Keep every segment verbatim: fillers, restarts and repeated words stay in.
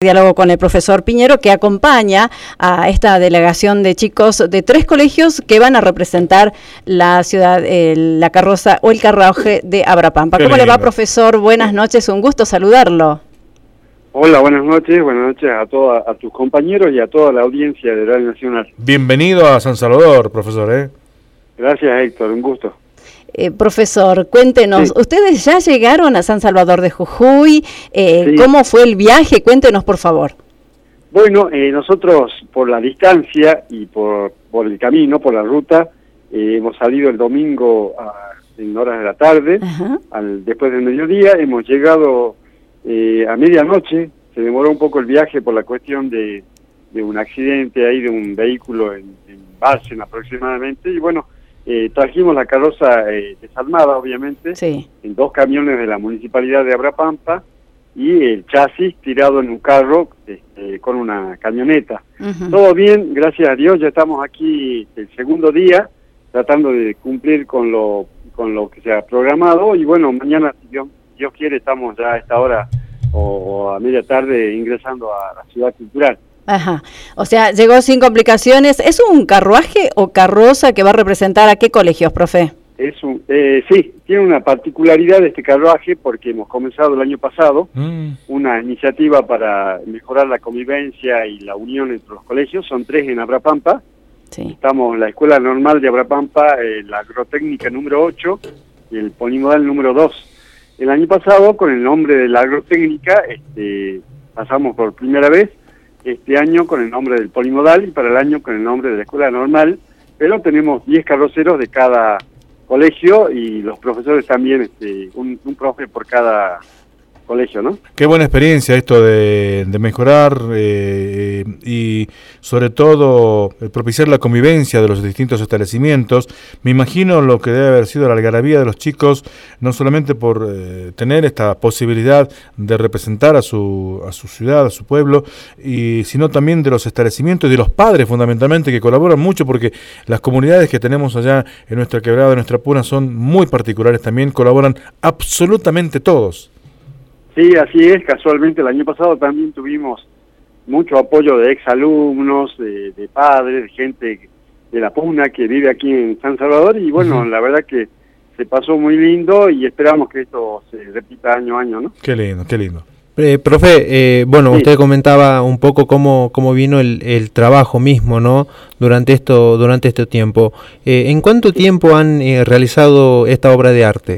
diálogo con el profesor Piñero, que acompaña a esta delegación de chicos de tres colegios que van a representar la ciudad, eh, la carroza o el carruaje de Abrapampa. ¿Cómo le va, profesor? Buenas noches, un gusto saludarlo. Hola, buenas noches, buenas noches a toda, a tus compañeros y a toda la audiencia de Radio Nacional. Bienvenido a San Salvador, profesor, ¿eh? Gracias, Héctor, un gusto. Eh, profesor, cuéntenos, sí. ¿Ustedes ya llegaron a San Salvador de Jujuy? Eh, sí. ¿Cómo fue el viaje? Cuéntenos, por favor. Bueno, eh, nosotros por la distancia y por, por el camino, por la ruta, eh, hemos salido el domingo a, en horas de la tarde, al, después del mediodía, hemos llegado eh, a medianoche. Se demoró un poco el viaje por la cuestión de, de un accidente ahí de un vehículo en, en Barcen aproximadamente, y bueno, Eh, trajimos la carroza eh, desarmada, obviamente, sí. en dos camiones de la municipalidad de Abrapampa y el chasis tirado en un carro este, con una camioneta. Uh-huh. Todo bien, gracias a Dios, ya estamos aquí el segundo día tratando de cumplir con lo con lo que se ha programado y bueno, mañana, si Dios, Dios quiere, estamos ya a esta hora o, o a media tarde ingresando a la ciudad cultural. Ajá, o sea, llegó sin complicaciones. ¿Es un carruaje o carroza que va a representar a qué colegios, profe? Es un, eh, sí, tiene una particularidad este carruaje porque hemos comenzado el año pasado mm. una iniciativa para mejorar la convivencia y la unión entre los colegios. Son tres en Abrapampa. Sí. Estamos en la Escuela Normal de Abrapampa, eh, la Agrotécnica número ocho y el Polimodal número dos. El año pasado, con el nombre de la Agrotécnica, este, pasamos por primera vez. Este año con el nombre del Polimodal y para el año con el nombre de la Escuela Normal, pero tenemos diez carroceros de cada colegio y los profesores también, este, un, un profe por cada colegio, ¿no? Qué buena experiencia esto de, de mejorar eh, y sobre todo propiciar la convivencia de los distintos establecimientos. Me imagino lo que debe haber sido la algarabía de los chicos, no solamente por eh, tener esta posibilidad de representar a su a su ciudad, a su pueblo, y sino también de los establecimientos y de los padres fundamentalmente que colaboran mucho, porque las comunidades que tenemos allá en nuestra quebrada, en nuestra puna, son muy particulares también, colaboran absolutamente todos. Sí, así es. Casualmente el año pasado también tuvimos mucho apoyo de exalumnos, de, de padres, de gente de la Puna que vive aquí en San Salvador y bueno, uh-huh. la verdad que se pasó muy lindo y esperamos que esto se repita año a año, ¿no? Qué lindo, qué lindo. Eh, profe, eh, bueno, sí. usted comentaba un poco cómo cómo vino el, el trabajo mismo, ¿no? Durante esto durante este tiempo. Eh, ¿En cuánto sí. tiempo han eh, realizado esta obra de arte?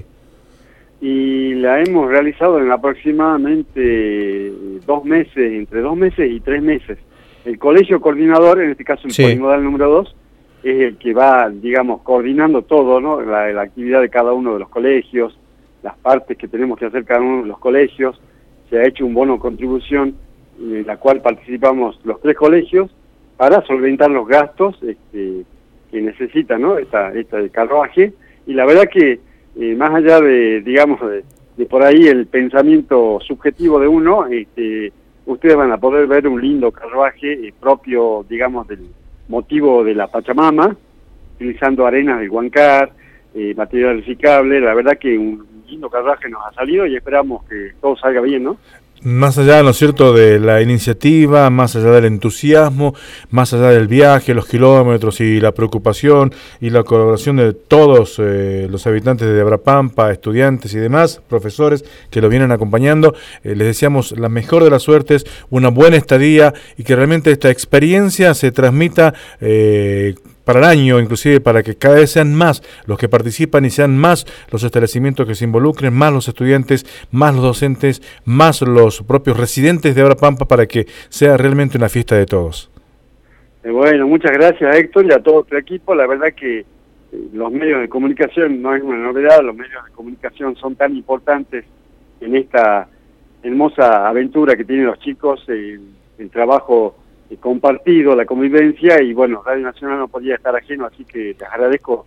Y la hemos realizado en aproximadamente dos meses, entre dos meses y tres meses. El colegio coordinador, en este caso el sí. Polimodal número dos, es el que va, digamos, coordinando todo, ¿no? La, la actividad de cada uno de los colegios, las partes que tenemos que hacer cada uno de los colegios. Se ha hecho un bono contribución en la cual participamos los tres colegios para solventar los gastos este, que necesita, ¿no? Esta, esta carruaje. Y la verdad que Eh, más allá de, digamos, de, de por ahí el pensamiento subjetivo de uno, este, ustedes van a poder ver un lindo carruaje eh, propio, digamos, del motivo de la Pachamama, utilizando arenas del Huancar, eh, material reciclable. La verdad que un lindo carruaje nos ha salido y esperamos que todo salga bien, ¿no? Más allá, ¿no es cierto?, de la iniciativa, más allá del entusiasmo, más allá del viaje, los kilómetros y la preocupación y la colaboración de todos eh, los habitantes de Abrapampa, estudiantes y demás, profesores que lo vienen acompañando, eh, les deseamos la mejor de las suertes, una buena estadía y que realmente esta experiencia se transmita eh, para el año, inclusive para que cada vez sean más los que participan y sean más los establecimientos que se involucren, más los estudiantes, más los docentes, más los propios residentes de Abrapampa, para que sea realmente una fiesta de todos. Eh, bueno, muchas gracias, Héctor, y a todo tu equipo. La verdad que eh, los medios de comunicación no es una novedad, los medios de comunicación son tan importantes en esta hermosa aventura que tienen los chicos, eh, el trabajo compartido, la convivencia, y bueno, Radio Nacional no podía estar ajeno, así que les agradezco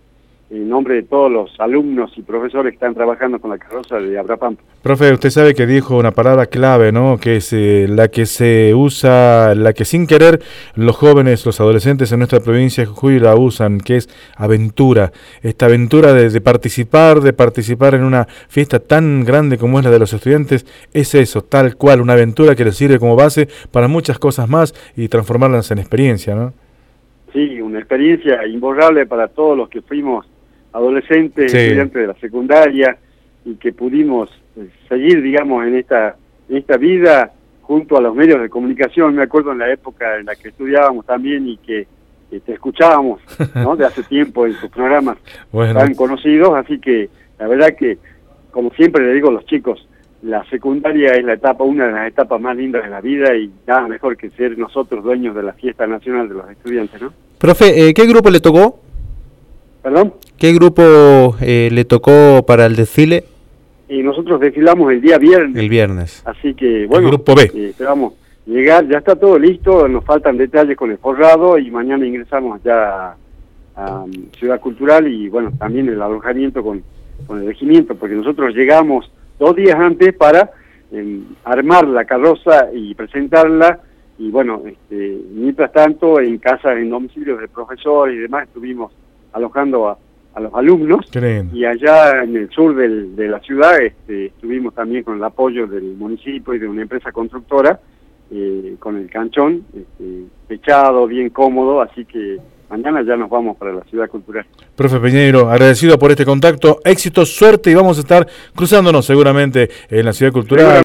en nombre de todos los alumnos y profesores que están trabajando con la carroza de Abrapampa. Profe, usted sabe que dijo una palabra clave, ¿no? Que es eh, la que se usa, la que sin querer los jóvenes, los adolescentes en nuestra provincia de Jujuy la usan, que es aventura. Esta aventura de, de participar, de participar en una fiesta tan grande como es la de los estudiantes, es eso, tal cual, una aventura que les sirve como base para muchas cosas más y transformarlas en experiencia, ¿no? Sí, una experiencia imborrable para todos los que fuimos adolescentes, sí. estudiantes de la secundaria, y que pudimos eh, seguir, digamos, en esta, en esta vida junto a los medios de comunicación. Me acuerdo en la época en la que estudiábamos también y que eh, te escuchábamos, ¿no? De hace tiempo en tus programas bueno. tan conocidos, así que la verdad que, como siempre le digo a los chicos, la secundaria es la etapa, una de las etapas más lindas de la vida y nada mejor que ser nosotros dueños de la fiesta nacional de los estudiantes, ¿no? Profe, eh, ¿qué grupo le tocó? ¿Perdón? ¿Qué grupo eh, le tocó para el desfile? Y nosotros desfilamos el día viernes. El viernes. Así que, bueno, el grupo B. Eh, esperamos llegar, ya está todo listo, nos faltan detalles con el forrado y mañana ingresamos ya a, a Ciudad Cultural y, bueno, también el alojamiento con, con el regimiento, porque nosotros llegamos dos días antes para eh, armar la carroza y presentarla. Y bueno, este, mientras tanto, en casas, en domicilios de profesores y demás, estuvimos alojando a, a los alumnos. Y allá en el sur del, de la ciudad este, estuvimos también con el apoyo del municipio y de una empresa constructora, eh, con el canchón, este, techado, bien cómodo, así que mañana ya nos vamos para la Ciudad Cultural. Profe Peñeiro, agradecido por este contacto, éxito, suerte y vamos a estar cruzándonos seguramente en la Ciudad Cultural.